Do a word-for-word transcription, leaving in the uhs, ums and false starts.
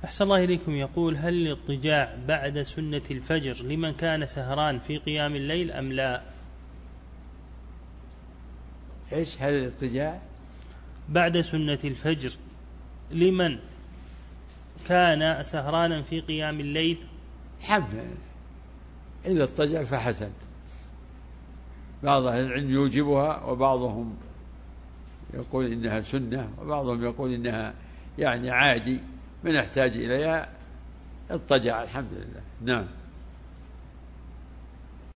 أحسن الله إليكم. يقول: هل الاضطجاع بعد سنة الفجر لمن كان سهران في قيام الليل أم لا؟ إيش هل الاضطجاع بعد سنة الفجر لمن كان سهرانا في قيام الليل؟ حمد إذا اضطجع فحسن. بعض أهل العلم يوجبها، وبعضهم يقول إنها سنة، وبعضهم يقول إنها يعني عادي من يحتاج إليها اضطجع الحمد لله. نعم.